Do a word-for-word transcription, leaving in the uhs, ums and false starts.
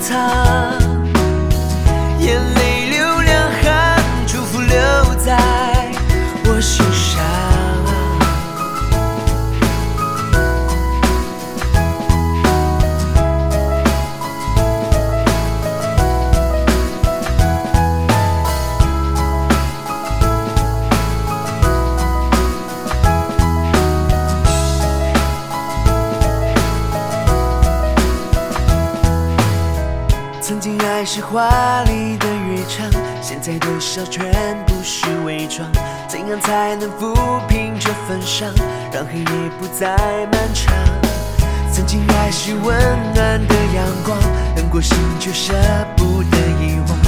藏，眼泪流两行，祝福留在我心上。曾经爱是华丽的乐章，现在的笑全部是伪装。怎样才能抚平这份伤，让黑夜不再漫长？曾经爱是温暖的阳光，冷过心却舍不得遗忘。